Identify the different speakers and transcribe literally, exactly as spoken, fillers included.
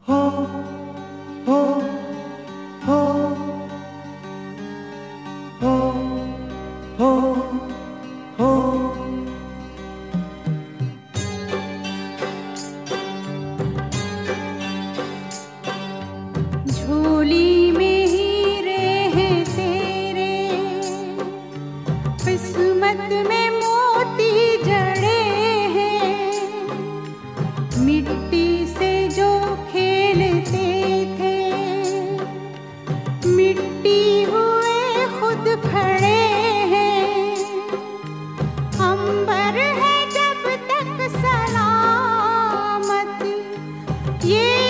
Speaker 1: हो हो हो हो हो हो
Speaker 2: झोली में हीरे हैं तेरे, किस्मत में मोती जड़े हैं। मिट्टी से जो खेलते थे, मिट्टी हुए खुद खड़े हैं। अंबर है जब तक सलामत, ये